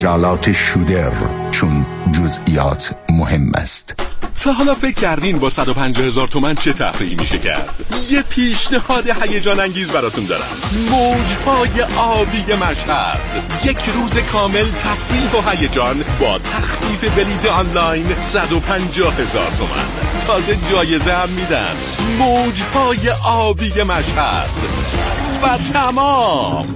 جالات شودر، چون جزئیات مهم است. تا حالا فکر کردین با 150,000 تومان چه تفریحی میشه کرد؟ یه پیشنهاد هیجان انگیز براتون دارم. موجهای آبی مشهد، یک روز کامل تفریح و هیجان با تخفیف بلیت آنلاین 150,000 تومان. تازه جایزه هم میدن. موجهای آبی مشهد و تمام.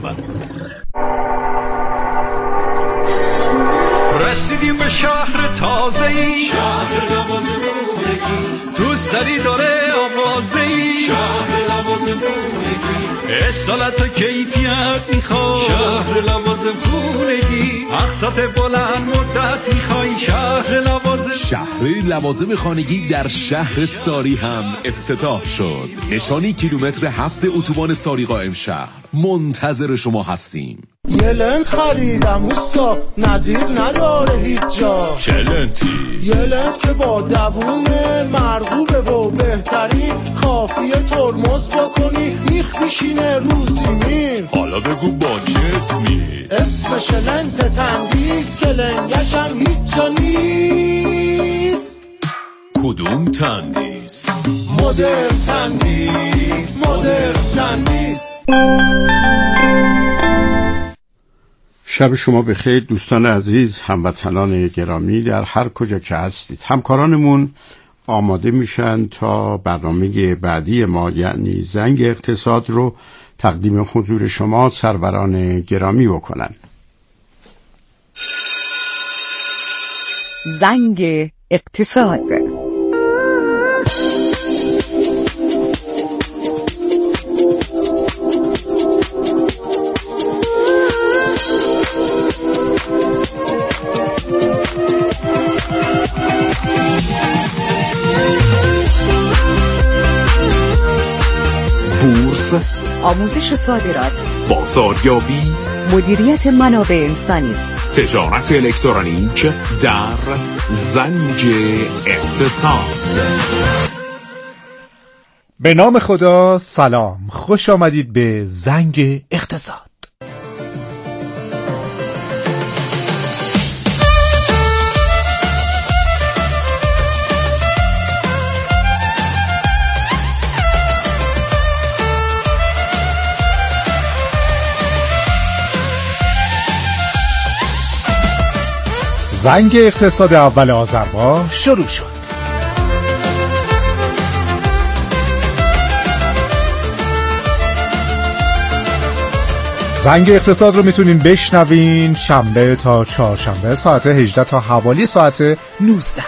رسیدیم به شهر تازه‌ای، شهر لوازم خونگی، تو سری داره آوازه‌ای، شهر لوازم خونگی، اصالت و کیفیت میخوای، شهر لوازم خونگی، اقساط بلند مدت میخوای، شهر لوازم. شهر لوازم خانگی در شهر ساری هم افتتاح شد. نشانی کیلومتر 7 اتوبان ساری قائم شهر. منتظر شما هستیم. یه لنت خریدم اوستا، نظیر نداره هیچ جا. چه لنتی؟ یه لنت که با دوومه، مرغوبه و بهترین، کافیه ترمز بکنی میخ میشینه رو زمین. حالا بگو با چه اسمی؟ اسمش لنت تندیس که لنگش هم هیچ جا نیست. کدوم تندیس؟ مدرن تندیس، مدرن تندیس. شب شما بخیر دوستان عزیز، هموطنان گرامی در هر کجا که هستید. همکارانمون آماده میشن تا برنامه بعدی ما یعنی زنگ اقتصاد رو تقدیم حضور شما سروران گرامی بکنن. زنگ اقتصاد. بورس، آموزش صادرات، بازاریابی، مدیریت منابع انسانی، تجارت الکترونیک در زنگ اقتصاد. به نام خدا، سلام، خوش آمدید به زنگ اقتصاد. زنگ اقتصاد اول آذر ماه شروع شد. زنگ اقتصاد رو میتونین بشنوین شنبه تا چهارشنبه ساعت 18 تا حوالی ساعت 19.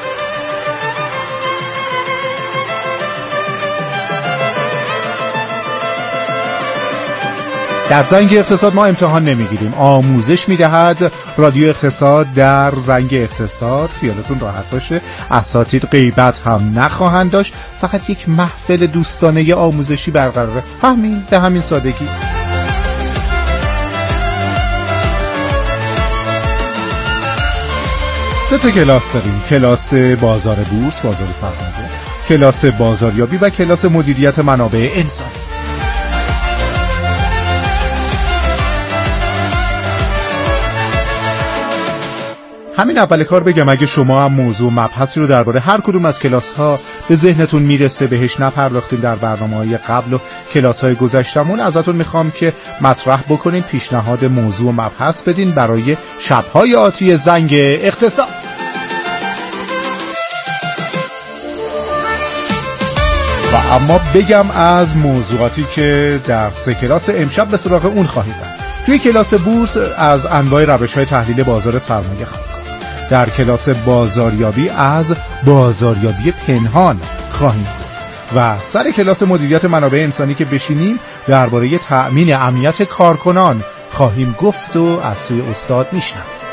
در زنگ اقتصاد ما امتحان نمیگیریم، آموزش میدهد رادیو اقتصاد در زنگ اقتصاد. خیالتون راحت باشه، اساتید غیبت هم نخواهند داشت، فقط یک محفل دوستانه آموزشی برقراره، همین به همین سادگی. سه تا کلاس داریم: کلاس بازار بورس، بازار سرمایه، کلاس بازاریابی و کلاس مدیریت منابع انسانی. همین اول کار بگم اگه شما هم موضوع مبحثی رو درباره هر کدوم از کلاس‌ها به ذهنتون میرسه، بهش نپرداختین در برنامه‌های قبل و کلاس‌های گذشتمون، ازتون میخوام که مطرح بکنین، پیشنهاد موضوع و مبحث بدین برای شب‌های آتی زنگ اقتصاد. و اما بگم از موضوعاتی که در سه کلاس امشب به سراغ اون خواهید رفت. توی کلاس بورس از انواع روش‌های تحلیل بازار سرمایه خواهیم گفت. در کلاس بازاریابی از بازاریابی پنهان خواهیم گفت و سر کلاس مدیریت منابع انسانی که بشینیم درباره تأمین امنیت کارکنان خواهیم گفت و از سوی استاد میشنویم.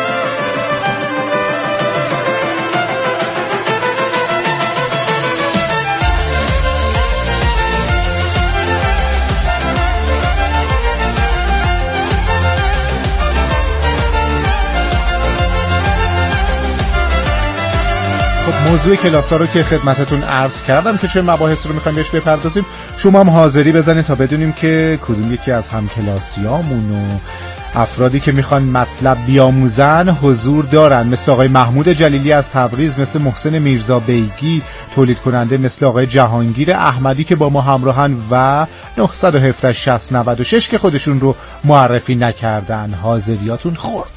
موضوع کلاس ها رو که خدمتتون عرض کردم که چه مباحثی رو میخوایم بهش بپردازیم، شما هم حاضری بزنید تا بدونیم که کدوم یکی از همکلاسیامون و افرادی که میخوان مطلب بیاموزن حضور دارن، مثل آقای محمود جلیلی از تبریز، مثل محسن میرزا بیگی تولید کننده، مثل آقای جهانگیر احمدی که با ما همراهن و 917 60 96 که خودشون رو معرفی نکردن. حاضریاتون خورد.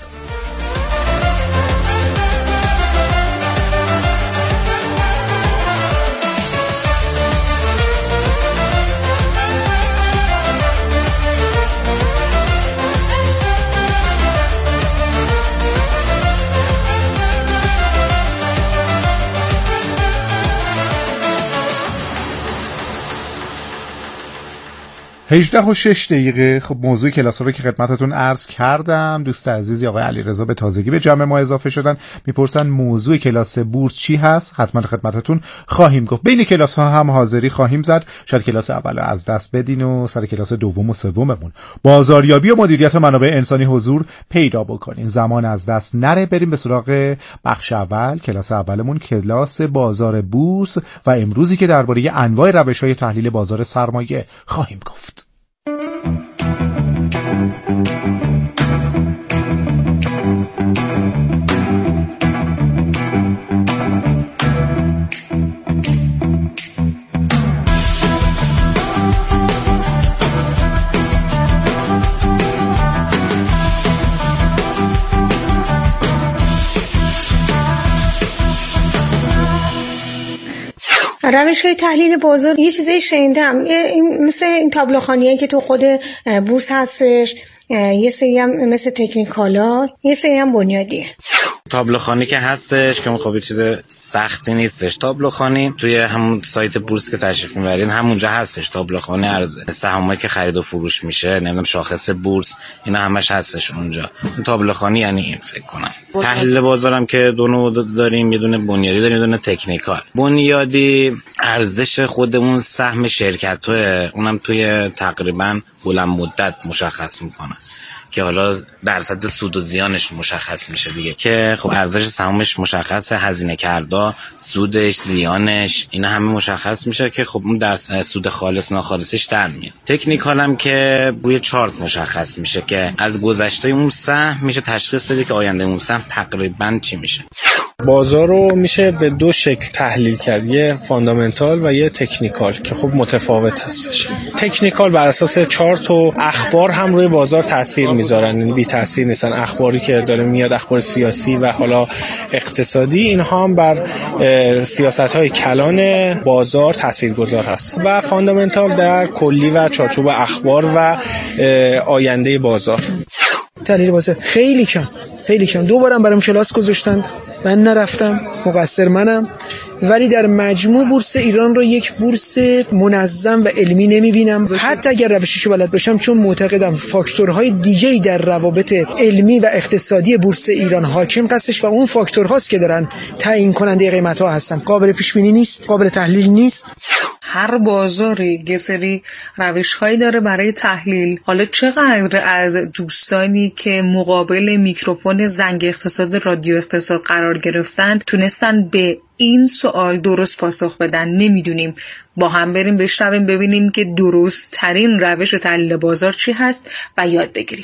هجده و 6 دقیقه. خب موضوع کلاس رو که خدمتتون عرض کردم، دوست عزیزی آقای علیرضا به تازگی به جمع ما اضافه شدن، میپرسن موضوع کلاس بورس چی هست. حتما خدمتتون خواهیم گفت. بین کلاس ها هم حاضری خواهیم زد، شاید کلاس اول از دست بدین و سر کلاس دوم و سوممون بازاریابی و مدیریت منابع انسانی حضور پیدا بکنین. زمان از دست نره، بریم به سراغ بخش اول. کلاس اولمون کلاس بازار بورس و امروزی که درباره انواع روش‌های تحلیل بازار سرمایه خواهیم گفت. روش‌های تحلیل بازار یه چیزی شنیدم، مثل این تابلوخوانیایی که تو خود بورس هستش، یه سری هم مثل تکنیکالا، یه سری هم بنیادیه. تابلوخوانی که هستش که خب چیز سختی نیستش. تابلوخوانی توی همون سایت بورس که تشریف میبرین همونجا هستش. تابلوخوانی سهامایی که خرید و فروش میشه، نمیدونم شاخص بورس، اینا همش هستش اونجا. تابلوخوانی یعنی این فکر کنم. تحلیل بازارم که دو نوع داریم، یه دونه بنیادی داریم، یه دونه تکنیکال. بنیادی ارزش خودمون سهم شرکت‌ها، اونم توی تقریبا بلند مدت مشخص میکنه که حالا درصد سود و زیانش مشخص میشه دیگه، که خب ارزش سهامش مشخصه، هزینه کرده، سودش، زیانش، اینا همه مشخص میشه که خب اون در سود خالص ناخالصش در میاد. تکنیکال هم که روی چارت مشخص میشه که از گذشته اون سهم میشه تشخیص بده که آینده اون سهم تقریبا چی میشه. بازار رو میشه به دو شکل تحلیل کرد، یه فاندامنتال و یه تکنیکال که خب متفاوت هستش. تکنیکال بر اساس چارت و اخبار هم روی بازار تاثیر میذارن، یعنی بی تاثیر نیستن. اخباری که داره میاد، اخبار سیاسی و حالا اقتصادی، اینها هم بر سیاست‌های کلان بازار تاثیرگذار هست. و فاندامنتال در کلی و چارچوب اخبار و آینده بازار. تحلیل بازار خیلی کم دوبارم برام کلاس گذاشتند، من نرفتم، مقصر منم. ولی در مجموع بورس ایران رو یک بورس منظم و علمی نمیبینم، حتی اگر روششو بلد باشم، چون معتقدم فاکتورهای دیگه‌ای در روابط علمی و اقتصادی بورس ایران حاکم هستش و اون فاکتورهاست که دارن تعیین کننده قیمت‌ها هستن. قابل پیش بینی نیست، قابل تحلیل نیست. هر بازاری یه سری روش‌هایی داره برای تحلیل. حالا چقدر از دوستانی که مقابل میکروفون زنگ اقتصاد رادیو اقتصاد قرار گرفتن تونستن به این سوال درست پاسخ بدن نمیدونیم. با هم بریم بشنویم ببینیم که درست ترین روش تحلیل بازار چی هست و یاد بگیریم.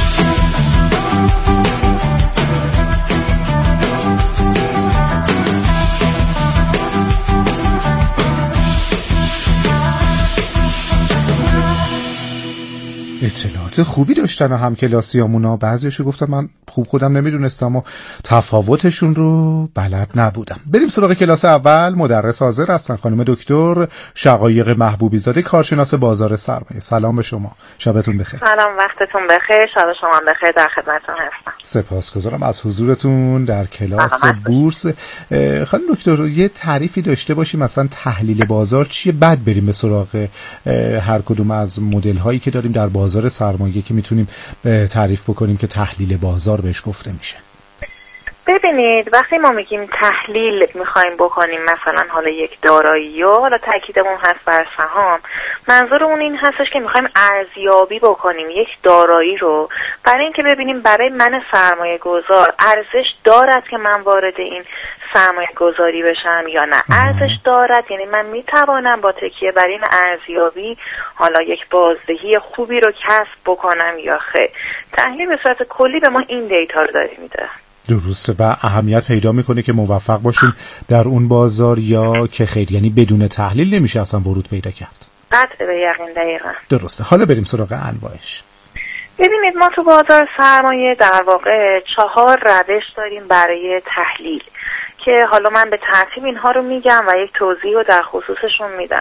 اطلاعات خوبی داشتن و همکلاسیامونا. بعضیشو گفتم من خوب خودم نمیدونستم و تفاوتشون رو بلد نبودم. بریم سراغ کلاس اول. مدرس حاضر هستن خانم دکتر شقایق محبوبی زاده، کارشناس بازار سرمایه. سلام به شما، شبتون بخیر. سلام، وقتتون بخیر، شب شما بخیر، در خدمتتون هستم. سپاسگزارم از حضورتون در کلاس بورس. خانم دکتر یه تعریفی داشته باشیم مثلا تحلیل بازار چیه، بعد بریم به سراغ هر کدوم از مدل هایی که داریم در بازار سرمایه که میتونیم تعریف بکنیم که تحلیل بازار بهش گفته میشه. ببینید وقتی ما میگیم تحلیل میخوایم بکنیم مثلا حالا یک دارایی یا حالا تاکیدمون هست بر سهام، منظورمون این هستش که میخوایم ارزیابی بکنیم یک دارایی رو برای اینکه ببینیم برای من سرمایه گذار ارزش دارد که من وارد این سرمایه گذاری بشم یا نه، ارزش دارد، یعنی من میتوانم با تکیه بر این ارزیابی حالا یک بازدهی خوبی رو کسب بکنم یا خیر. تحلیل به صورت کلی به ما این دیتا رو داره میده. درسته. و اهمیت پیدا میکنه که موفق باشیم در اون بازار یا که خیر، یعنی بدون تحلیل نمیشه اصلا ورود پیدا کرد. قطع به یقین. دقیقاً درسته. حالا بریم سراغ انواعش. ببینید ما تو بازار سرمایه در واقع 4 روش داریم برای تحلیل که حالا من به ترتیب اینها رو میگم و یک توضیح رو در خصوصشون میدم.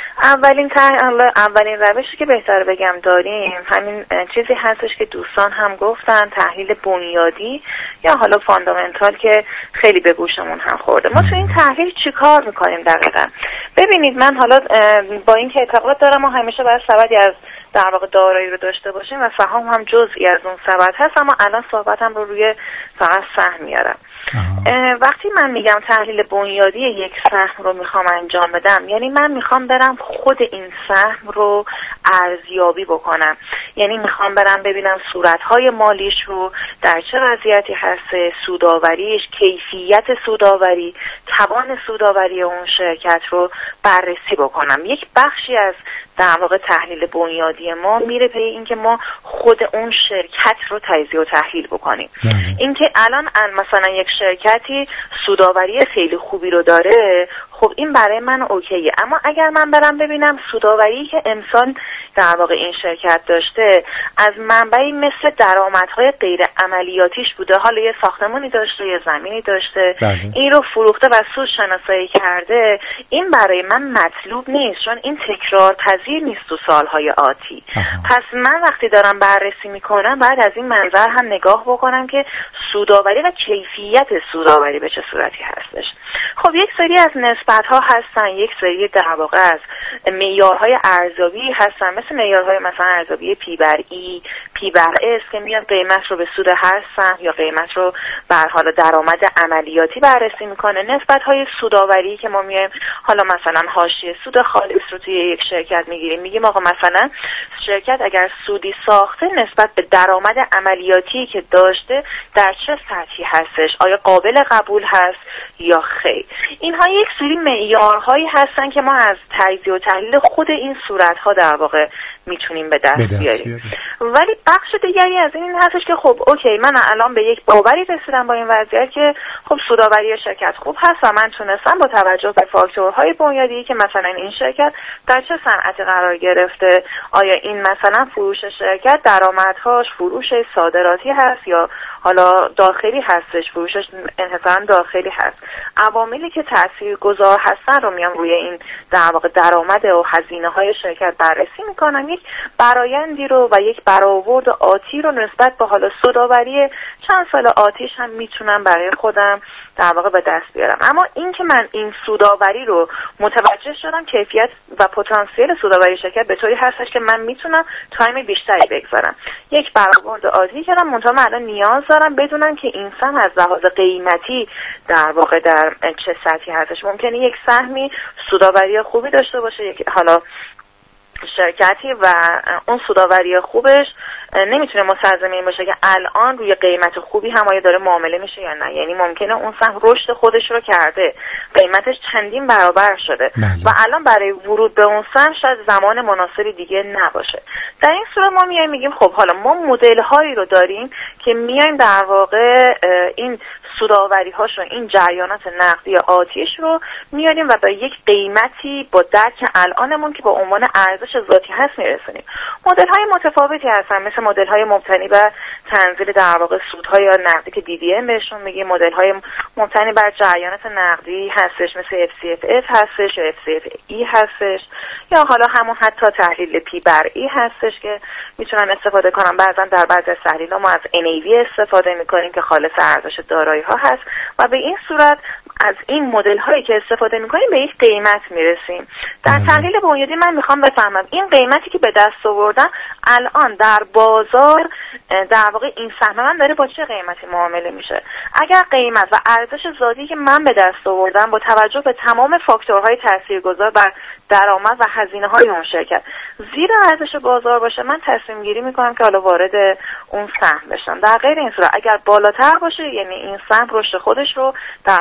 اولین روشی که بهتر بگم داریم همین چیزی هستش که دوستان هم گفتن، تحلیل بنیادی یا حالا فاندامنتال که خیلی به گوشمون هم خورده. ما تو این تحلیل چی کار میکنیم دقیقا؟ ببینید من حالا با این که اعتقاد دارم ما همیشه باید سبدی از در واقع دارایی رو داشته باشیم و سهام هم جزئی از اون سبد هست، اما الان صحبتم رو روی فقط سهم میارم. وقتی من میگم تحلیل بنیادی یک سهم رو میخوام انجام بدم، یعنی من میخوام برم خود این سهم رو ارزیابی بکنم، یعنی میخوام برم ببینم صورتهای مالیش رو در چه وضعیتی هست، سوداوریش، کیفیت سوداوری، توان سوداوری اون شرکت رو بررسی بکنم. یک بخشی از در واقع تحلیل بنیادی ما میره پی اینکه ما خود اون شرکت رو تجزیه و تحلیل بکنیم. اینکه الان مثلا یک شرکتی سوداوری خیلی خوبی رو داره، خب این برای من اوکیه، اما اگر من برم ببینم سوداوری که امسال در واقع این شرکت داشته از منبعی مثل درآمدهای غیر عملیاتیش بوده، حالا یه ساختمانی داشته، یه زمینی داشته، این رو فروخته و سود شناسایی کرده، این برای من مطلوب نیست، چون این تکرار پذیر نیست تو سالهای آتی. پس من وقتی دارم بررسی میکنم باید از این منظر هم نگاه بکنم که سوداوری و کیفیت سوداوری به چه صورتی هستش. خب یک سری از نسبت‌ها هستن، یک سری در واقع از معیارهای ارزیابی هستن، مثل معیارهای مثلا ارزیابی پی بر ای، پی بر اس که میاد قیمت رو به سود هر سهم یا قیمت رو بر حال درآمد عملیاتی بررسی میکنه. نسبت‌های سوداوری که ما میایم حالا مثلا حاشیه سود خالص رو توی یک شرکت میگیریم، میگیم آقا مثلا شرکت اگر سودی ساخته نسبت به درآمد عملیاتی که داشته در چه سطحی هستش، آیا قابل قبول هست یا خیر. اینها یک سری معیارهایی هستن که ما از تجزیه و تحلیل خود این صورت‌ها در واقع میتونیم به دست بیاریم. ولی بخش دیگری از این هستش که خب اوکی من الان به یک باوری رسیدم با این وضعیت که خب سوداوری شرکت خوب هست و من تونستم با توجه به فاکتورهای بنیادی که مثلا این شرکت در چه صنعتی قرار گرفته، آیا این مثلا فروش شرکت درآمدهاش فروش صادراتی هست یا حالا داخلی هستش، فروشش انحصاراً داخلی هست، عواملی که تاثیرگذار هستن رو میام روی این در واقع درآمد و هزینه‌های شرکت بررسی میکنم، یک برآیندی رو و یک برآورد آتی رو نسبت به حالا سوداوری چند سال آتیش هم میتونم برای خودم در واقع به دست بیارم. اما این که من این سوداوری رو متوجه شدم، کیفیت و پتانسیل سوداوری شرکت به طوری هستش که من میتونم تایم بیشتری بگذارم، یک برآورد آتی کردم، منتها من الان نیاز دارم بدونم که این سهم از لحاظ قیمتی در واقع در چه سطحی هستش. ممکنه یک سهمی سوداوری خوبی داشته باشه، یک حالا شرکتی و اون سوداوری خوبش نمیتونه مستلزم این باشه که الان روی قیمت خوبی هم آیا داره معامله میشه یا نه، یعنی ممکنه اون سهم رشد خودش رو کرده، قیمتش چندین برابر شده و الان برای ورود به اون سهم شاید زمان مناسبی دیگه نباشه. در این صورت ما میایم میگیم خب حالا ما مدل هایی رو داریم که میایم در واقع این سوداوری هاش رو، این جریانات نقدی آتیش رو میاریم و با یک قیمتی با درک الانمون که با عنوان ارزش ذاتی هست میرسونیم. مدل های متفاوتی هستن، مثل مدل های مبتنی بر تنزیل در واقع سودهای نقدی که DDM بهشون میگیم، مدل های مبتنی بر جریانات نقدی هستش مثل FCFF هستش یا FCFE هستش، یا حالا همون حتی تحلیل پی بر ای هستش که میتونن استفاده کنم. بعضا در بعضی از تحلیل‌ها ما از NAV استفاده میکنیم که خالص ارزش دارایی ها هست و به این صورت از این مدل هایی که استفاده میکنیم به یک قیمت میرسیم. در تحلیل بنیادی من میخوام بفهمم این قیمتی که به دست آوردم الان در بازار در واقع این سهم من داره با چه قیمتی معامله میشه. اگر قیمت و ارزش ذاتی که من به دست آوردم با توجه به تمام فاکتورهای تاثیرگذار بر درآمد و هزینه های اون شرکت زیر ارزش بازار باشه، من تصمیم گیری میکنم که حالا وارد اون سهم بشم. در غیر این صورت اگر بالاتر باشه، یعنی این سهم رشد خودش رو در حال حاضر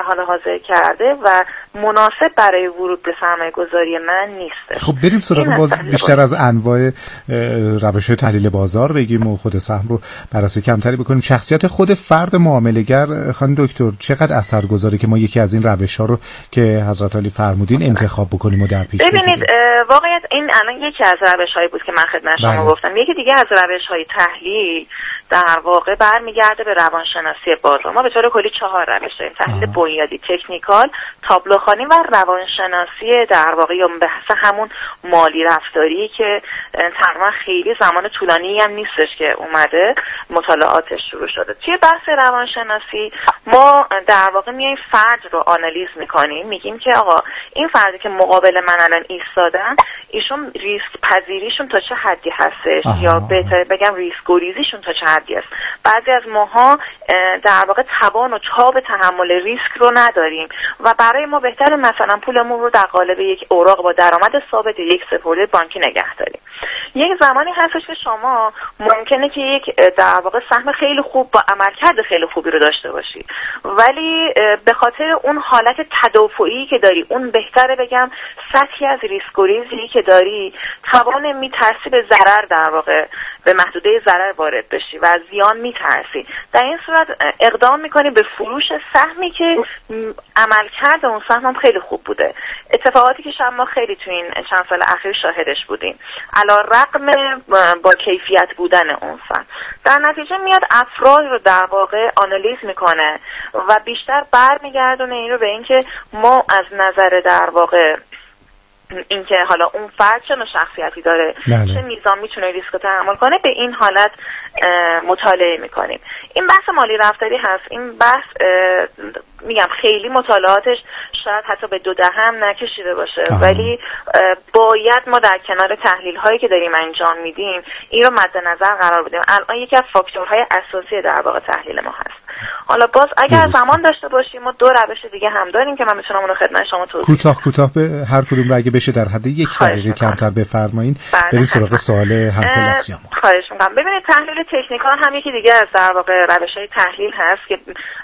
واضح کرده و مناسب برای ورود به سرمایه گذاری من نیست. خب بریم سراغ باز بیشتر از انواع روش‌های تحلیل بازار بگیم و خود سهم رو بررسی کمتری بکنیم. شخصیت خود فرد معامله‌گر خانم دکتر چقدر اثرگذاره که ما یکی از این روش‌ها رو که حضرت علی فرمودین انتخاب بکنیم و در پیش بگیریم؟ ببینید واقعیت این الان یکی از روش‌هایی بود که من خدمت شما گفتم. یکی دیگه از روش‌های تحلیل در واقع برمیگرده به روانشناسی بازار. ما به طور کلی 4 روش داریم: تحلیل بنیادی، تکنیکال، تابلوخوانی و روانشناسی در واقع یا بحث همون مالی رفتاری که تقریبا خیلی زمان طولانی هم نیستش که اومده مطالعاتش شروع شده. توی بحث روانشناسی ما در واقع میایم فرد رو آنالیز میکنیم، میگیم که آقا این فردی که مقابل من الان ایستادن ایشون ریسک پذیریشون تا چه حدی هستش یا بهتر بگم ریسک گریزیشون تا چه حدی است. بعضی از ماها در واقع توان و تاب تحمل ریسک رو نداریم و برای ما بهتره مثلا پولمون رو در قالب یک اوراق با درآمد ثابت یک سپرده بانکی نگه داریم. یک زمانی هستش که شما ممکنه که یک در واقع سهم خیلی خوب با عملکرد خیلی خوبی رو داشته باشی، ولی به خاطر اون حالت تدافعی که داری، اون بهتره بگم سطحی از ریسک گریزی که داری، توان میترسی به ضرر در واقع به محدوده ضرر وارد بشی و از زیان میترسی. در این صورت اقدام میکنی به فروش سهمی که عملکرد اون سهم هم خیلی خوب بوده. اتفاقاتی که شما ما خیلی تو این چند سال اخیر شاهدش بودیم، علی‌رغم با کیفیت بودن اون سهم. در نتیجه میاد افراد رو در واقع آنالیز میکنه و بیشتر برمیگردونه این رو به اینکه ما از نظر در واقع اینکه حالا اون فرد چه نوع شخصیتی داره، چه میزان میتونه ریسک رو تحمل کنه، به این حالت مطالعه میکنیم. این بحث مالی رفتاری هست. این بحث میگم خیلی مطالعاتش شاید حتی به 2 دهم نکشیده باشه، ولی باید ما در کنار تحلیل هایی که داریم انجام میدیم این رو مد نظر قرار بدیم. الان یکی از فاکتورهای اساسی در واقع تحلیل ما هست. حالا باز اگر زمان داشته باشیم ما 2 روش دیگه هم داریم که من میتونم اون رو خدمت شما توضیح کوتاه به هر کدوم رو اگه بشه در حد 1 دقیقه کمتر بفرمایید. بریم سراغ سوال همکلاسیام. خواهش می‌کنم. ببینید تحلیل تکنیکال هم یکی دیگه از در واقع روش‌های تحلیل هست که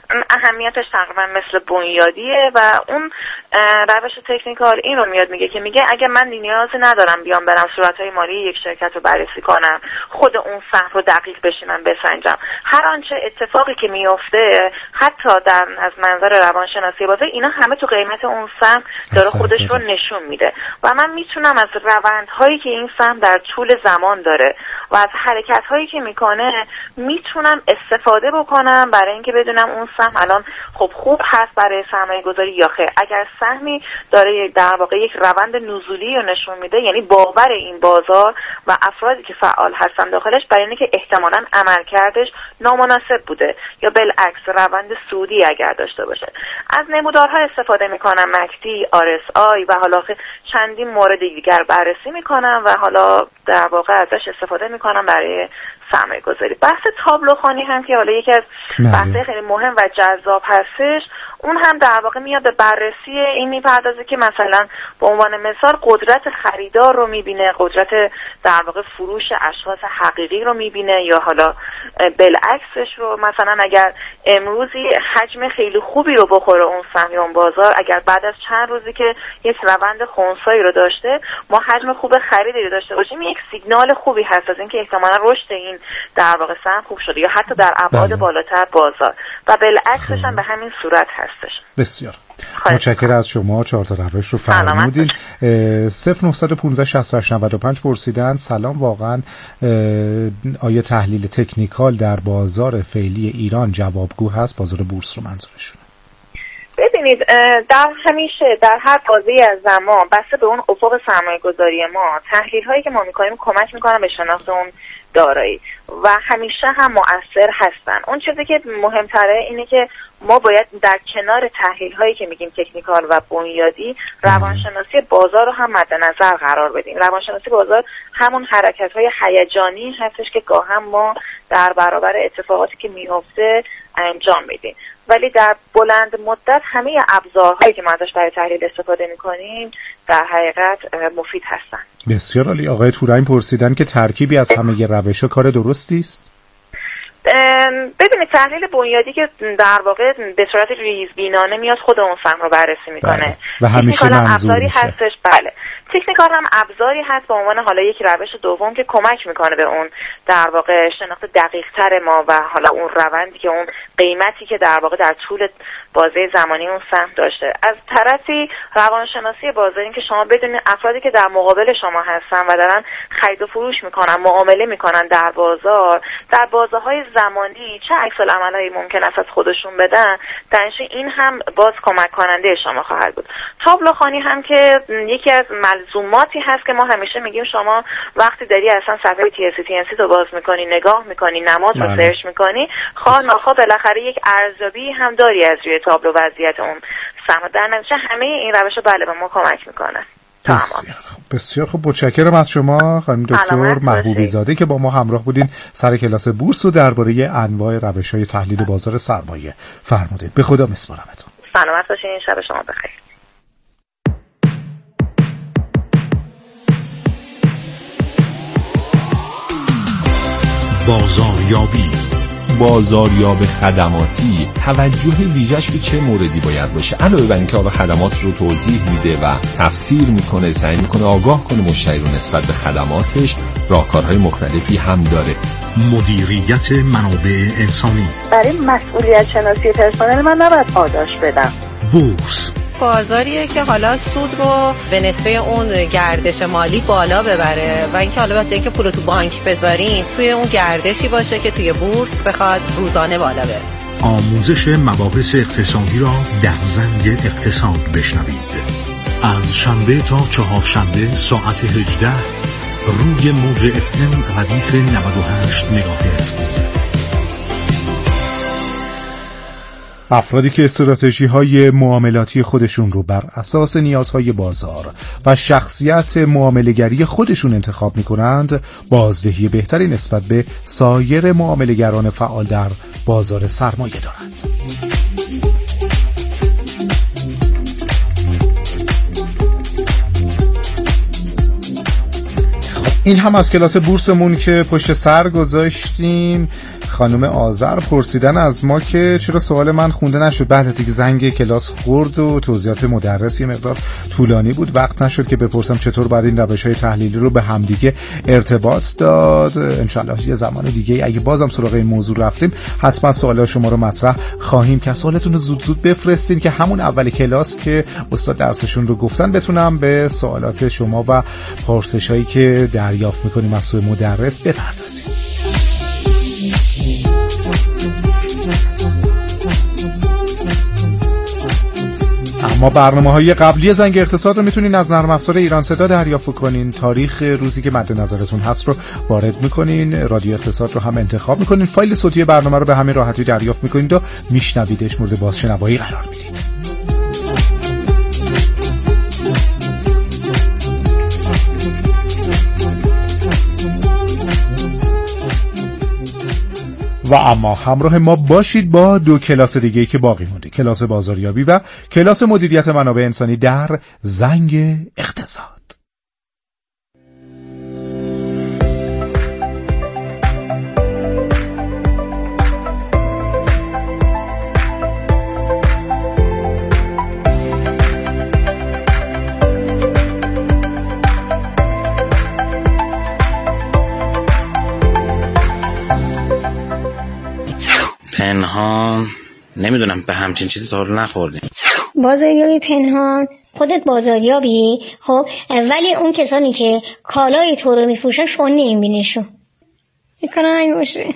اهمیتش تقریبا مثل بنیادیه و اون روش تکنیکال این رو میاد میگه که میگه اگه من نیازی ندارم بیام برم صورت‌های مالی یک شرکت رو بررسی کنم، خود اون سهم رو دقیق بشینم بسنجم، هر آنچه اتفاقی که میفته حتی در از منظر روانشناسی بازار اینا همه تو قیمت اون سهم داره خودش رو نشون میده و من میتونم از روندهایی که این سهم در طول زمان داره و از حرکت‌هایی که میکنه میتونم استفاده بکنم برای اینکه بدونم اون سهم الان خب خوب هست برای سرمایه گذاری یا خیر. اگر سهمی داره در واقع یک روند نزولی رو نشون میده، یعنی باور این بازار و افرادی که فعال هستن داخلش برای اینه که احتمالاً عملکردش نامناسب بوده یا بالعکس روند صعودی اگر داشته باشه. از نمودارها استفاده میکنم، مکتی، RSI و حالا چندین مورد دیگر بررسی میکنم و حالا در واقع ازش استفاده میکنم برای سرمایه گذاری. بحث تابلوخوانی هم که حالا یکی از بحث‌های خیلی مهم و جذاب هستش، اون هم در واقع میاد به بررسی این میپردازه که مثلا به عنوان مثال قدرت خریدار رو میبینه، قدرت در واقع فروش اشخاص حقیقی رو میبینه یا حالا بالعکسش رو. مثلا اگر امروزی حجم خیلی خوبی رو بخوره اون سهم یا اون بازار، اگر بعد از چند روزی که یک روند خنثایی رو داشته ما حجم خوب خریدی رو داشته باشیم، یک سیگنال خوبی هست از اینکه احتمالاً رشد این در واقع سهم خوب شده یا حتی در ابعاد بالاتر بازار و بالعکسش هم به همین صورت هستش. بسیار متشکرم از شما. 4 تا روش رو فرمودین. 0915 6895 پرسیدن سلام، واقعا آیا تحلیل تکنیکال در بازار فعلی ایران جوابگو هست؟ بازار بورس رو منظورشونه. ببینید در همیشه در هر بازی از زمان بسته به اون افق سرمایه گذاری ما تحلیل هایی که ما میکنیم کمک میکنن به شناخت اون دارایی و همیشه هم مؤثر هستن. اون چیزی که مهمتره اینه که ما باید در کنار تحلیل هایی که میگیم تکنیکال و بنیادی روانشناسی بازار رو هم مد نظر قرار بدیم. روانشناسی بازار همون حرکت های هیجانی هستش که گاهم ما در برابر اتفاقاتی که میفته انجام میدیم، ولی در بلند مدت همه ابزارهایی که ما ازش برای تحلیل استفاده میکنیم در حقیقت مفید هستن. بسیار عالی. آقای تورین پرسیدن که ترکیبی از همه روش‌ها کار درستی است؟ ببینید تحلیل بنیادی که در واقع به صورت ریزبینانه میاد خود اون سهم رو بررسی میکنه و همیشه منظور میشه. هستش. بله تکنیکال هم ابزاری هست به عنوان حالا یک روش دوم که کمک میکنه به اون در واقع شناخت دقیق تر ما و حالا اون روندی که اون قیمتی که در واقع در طول بازه زمانی اون سهم داشته. از طرفی روانشناسی بازار این که شما بدونید افرادی که در مقابل شما هستن و دارن خرید و فروش میکنن، معامله میکنن در بازار، در بازه‌های زمانی چه عکس‌العملایی ممکن است از خودشون بدن، در این هم باز کمک کننده شما خواهد بود. تابلوخوانی هم که یکی از ملزوماتی هست که ما همیشه میگیم شما وقتی داری اصلا صفحه TNC رو باز میکنی، نگاه میکنی، نماد رو سرچ میکنی، خواه ناخواه بالاخره یک ارزیابی هم داری از روی تابلو وضعیت اون سهم. در نتیجه همه این روش‌ها بله به ما کمک میکنه. بسیار خوب، متشکرم از شما خانم دکتر محبوبی زاده که با ما همراه بودین. سر کلاس بورس رو درباره انواع روش‌های تحلیل بازار سرمایه فرمودید. به خدا میسپارمتون. سلامت باشین، شب شما بخیر. بازاریاب خدماتی توجه ویژه‌اش به چه موردی باید باشه؟ علاوه بر اینکه حالا خدمات رو توضیح میده و تفسیر میکنه، سعی میکنه آگاه کنه مشتری رو نسبت به خدماتش، راهکارهای مختلفی هم داره. مدیریت منابع انسانی. برای مسئولیت شناسی پرسنل من نباید پاداش بدم. بورس بازاریه که حالا سود رو به نسبه اون گردش مالی بالا ببره و اینکه حالا وقتی که پول تو بانک بذاریم توی اون گردشی باشه که توی بورس بخواد روزانه بالا بره. آموزش مباحث اقتصادی را در زنگ اقتصاد بشنوید. از شنبه تا چهارشنبه ساعت 18 روی موج FM ردیف 98 مگاهرتز. افرادی که استراتژی‌های معاملاتی خودشون رو بر اساس نیازهای بازار و شخصیت معامله‌گری خودشون انتخاب می‌کنند، بازدهی بهتری نسبت به سایر معامله‌گران فعال در بازار سرمایه دارند. این هم از کلاس بورسمون که پشت سر گذاشتیم. خانم آذر پرسیدن از ما که چرا سوال من خونده نشد. بعد دیگه زنگ کلاس خورد و توضیحات مدرس یه مقدار طولانی بود، وقت نشد که بپرسم چطور بعد این روش‌های تحلیلی رو به همدیگه ارتباط داد. انشالله یه زمان دیگه اگه بازم سراغ این موضوع رفتیم حتما سوالات شما رو مطرح خواهیم کرد. سوالتون رو زود زود بفرستین که همون اول کلاس که استاد درسشون رو گفتن بتونم به سوالات شما و پرسش‌هایی که دریافت می‌کنیم از سوی مدرس بپردازیم. اما برنامه‌های قبلی زنگ اقتصاد رو میتونین از نرم افزار ایران صدا دریافت کنین. تاریخ روزی که مد نظرتون هست رو وارد میکنین، رادیو اقتصاد رو هم انتخاب میکنین، فایل صوتی برنامه رو به همین راحتی دریافت میکنید و میشنویدش، مورد بازشنوایی قرار میدید. و اما همراه ما باشید با دو کلاس دیگه‌ای که باقی مونده، کلاس بازاریابی و کلاس مدیریت منابع انسانی در زنگ اقتصاد. پنهان نمیدونم، به همچین چیزی تا حالا نخوردیم. بازاریابی پنهان، خودت بازاریابی خب، ولی اون کسانی که کالای تو رو میفروشن شما نمیبینیشون. میکنه این باشه.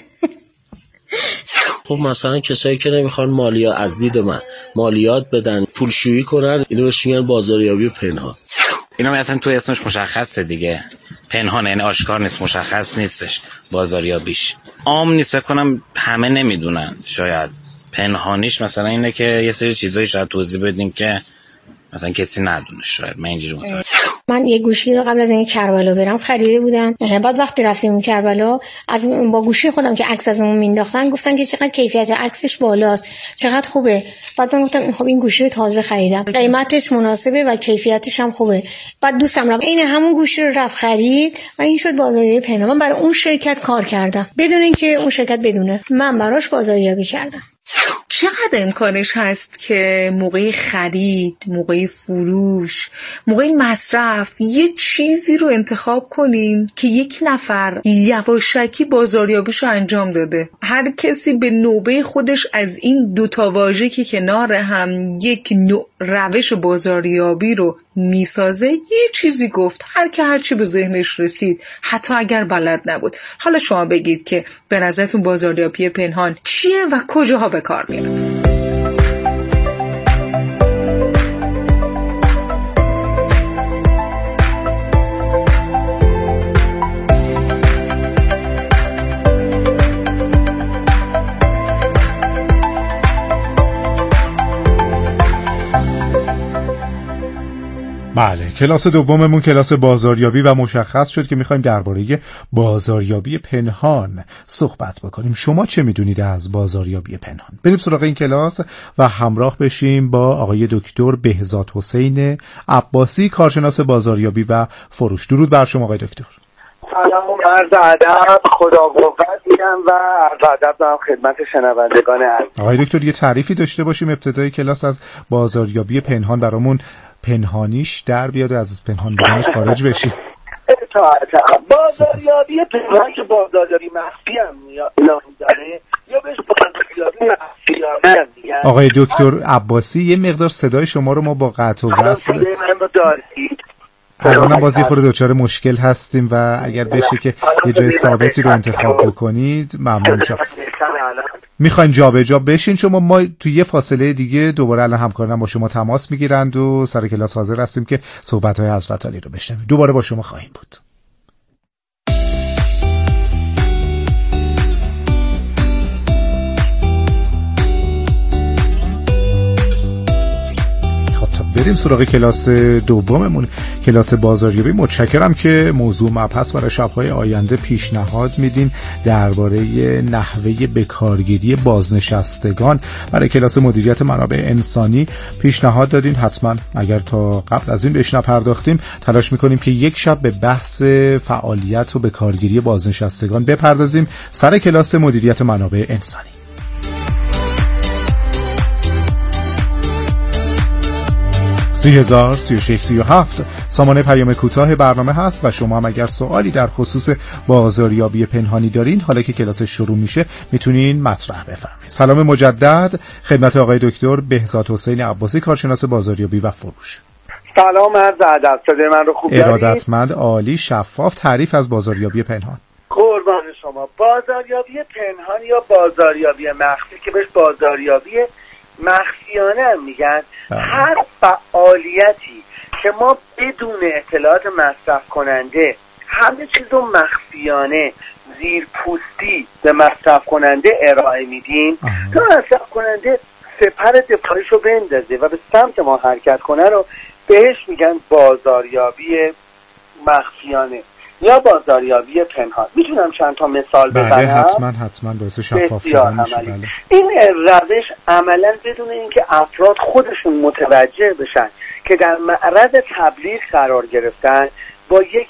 خب مثلا کسایی که نمیخوان مالیات از دید من مالیات بدن، پولشویی کنن، اینو بهش میگن بازاریابی پنهان. اینا مثلا تو اسمش مشخصه دیگه، پنهان یعنی آشکار نیست، مشخص نیستش بازاریابیش. عام نیست، فکر کنم همه نمیدونن. شاید پنهانیش مثلا اینه که یه سری چیزایی شاید توضیح بدیم که مثلا کسی ندونه. شاید من اینجوری متوجه. من یه گوشی رو قبل از اینکه کربلا برم خریده بودم. بعد وقتی رفتیم کربلا با گوشی خودم که عکس ازمون مینداختن گفتن که چقدر کیفیت عکسش بالاست، چقدر خوبه. بعد من گفتم خب این گوشی رو تازه خریدم، قیمتش مناسبه و کیفیتش هم خوبه. بعد دوستم رفت این همون گوشی رو رفت خرید و این شد بازاریابی پنهان. من برای اون شرکت کار کردم بدون اینکه اون شرکت بدونه، من براش بازاریابی کردم. چقدر امکانش هست که موقع خرید، موقع فروش، موقع مصرف یه چیزی رو انتخاب کنیم که یک نفر یواشکی بازاریابیشو انجام داده؟ هر کسی به نوبه خودش از این دوتا واژه که کنار هم یک نوع روش بازاریابی رو میسازه یه چیزی گفت، هر که هر چی به ذهنش رسید، حتی اگر بلد نبود. حالا شما بگید که به نظرتون بازاریابی پنهان چیه و کجاها به کار میاد؟ بله، کلاس دوممون کلاس بازاریابی و مشخص شد که میخوایم درباره بازاریابی پنهان صحبت بکنیم. شما چه میدونید از بازاریابی پنهان؟ بریم سراغ این کلاس و همراه بشیم با آقای دکتر بهزاد حسین عباسی، کارشناس بازاریابی و فروش. درود بر شما آقای دکتر. سلام و عرض ادب، خدا قوت میگم و عرض ادب دارم خدمت شنوندگان عزیز. آقای دکتر یه تعریفی داشته باشیم ابتدای کلاس از بازاریابی پنهان، برامون پنهانیش در بیاد و از پنهان بودنش خارج بشیم. بازاریابی پنهان که بازاریابی مخفی هم نام داره یا بهش بازاریابی مخفیانه میگن. آقای دکتر عباسی یه مقدار صدای شما رو ما با قطع و وصل الان بازی خورده دچار مشکل هستیم و اگر بشه که یه جای ثابتی رو انتخاب بکنید ممنون میشم. میخواین جابجا بشین شما، ما توی یه فاصله دیگه دوباره الان همکارانم با شما تماس میگیرند و سر کلاس حاضر هستیم که صحبت‌های حضرت علی رو بشنویم. دوباره با شما خواهیم بود. بریم سراغ کلاس دوممون، کلاس بازاریابی. متشکرم که موضوع مبحث برای شب‌های آینده پیشنهاد میدین درباره نحوه بکارگیری بازنشستگان. برای کلاس مدیریت منابع انسانی پیشنهاد دادین. حتما اگر تا قبل از این بهش نپرداختیم تلاش میکنیم که یک شب به بحث فعالیت و بکارگیری بازنشستگان بپردازیم سر کلاس مدیریت منابع انسانی. 303637 سامانه پیام کوتاه برنامه هست و شما هم اگر سوالی در خصوص بازاریابی پنهانی دارین حالا که کلاس شروع میشه میتونین مطرح بفرمایید. سلام مجدد خدمت آقای دکتر بهزاد حسین عباسی، کارشناس بازاریابی و فروش. سلام، عرض ادب. صدای من رو خوب دارید؟ ارادتمند، عالی، شفاف. تعریف از بازاریابی پنهان. قربان شما. بازاریابی پنهان یا بازاریابی مخفی که بهش بازاریابی مخفیانه هم میگن، هر فعالیتی که ما بدون اطلاعات مصرف کننده همه چیز رو مخفیانه زیر پوستی به مصرف کننده ارائه میدیم تا مصرف کننده سپر دفاعیش رو بندازه و به سمت ما حرکت کنه رو بهش میگن بازاریابی مخفیانه یا بازاریابی پنهان. میتونم چند تا مثال بزنم؟ بله حتما باعث شفاف شدن میشه. بله. این روش عملا بدون اینکه افراد خودشون متوجه بشن که در معرض تبلیغ قرار گرفتن، با یک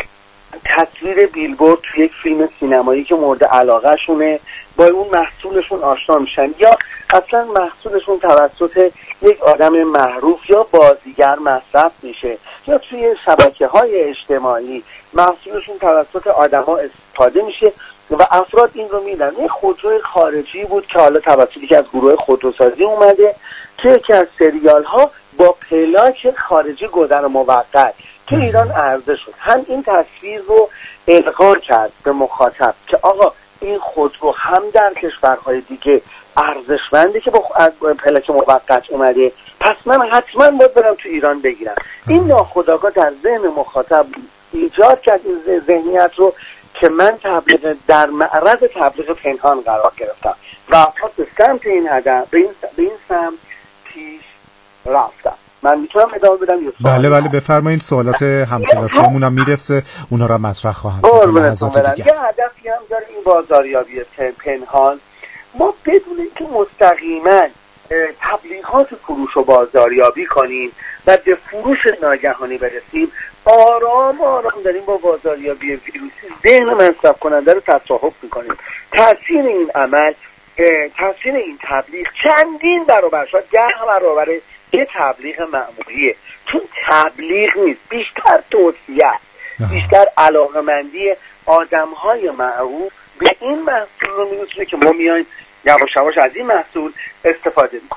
تصویر بیلبورد تو یک فیلم سینمایی که مورد علاقه شونه با اون محصولشون آشنا میشن یا اصلا محصولشون توسط یک آدم معروف یا بازیگر مصرف میشه یا توی شبکه‌های اجتماعی محصولشون توسط آدما استفاده میشه و افراد این رو میدن. یه خودروی خارجی بود که حالا توسط یکی از گروه خودروسازی اومده که یکی از سریال ها با پلاک خارجی گذر موقت تو ایران عرضه شد. هم این تصویر رو القا کرد به مخاطب که آقا این خودرو هم در کشورهای دیگه ارزشمنده که با پلاک موقت اومده، پس من حتما باید برم تو ایران بگیرم. این ناخودآگاه در ذهن مخاطب ایجاد کرد این ذهنیت رو که من در معرض تبلیغ پنهان قرار گرفتم و افراد به سمت این هدف به این سمت پیش رفتم. من میتونم ادامه بدم یا بله بفرمایید. سوالات همکلاسیمون هم میرسه، اونها رو مطرح خواهم کرد. یه هدفی هم داره این بازاریابی پنهان. ما بدون اینکه مستقیما تبلیغات فروش و بازاریابی کنیم و به فروش ناگهانی برسیم، آرام داریم با بازاریابی ویروسی ذهن مصرف کننده رو تصاحب میکنیم. تاثیر این عمل، تاثیر این تبلیغ چندین برابر، شاید 10 برابر یه تبلیغ معمولیه. چون تبلیغ نیست، بیشتر توصیه، بیشتر علاقه‌مندی آدم‌های معروف به این محصول رو می‌رسونه که ما میایم یواش یواش از این محصول استفاده می‌کنیم.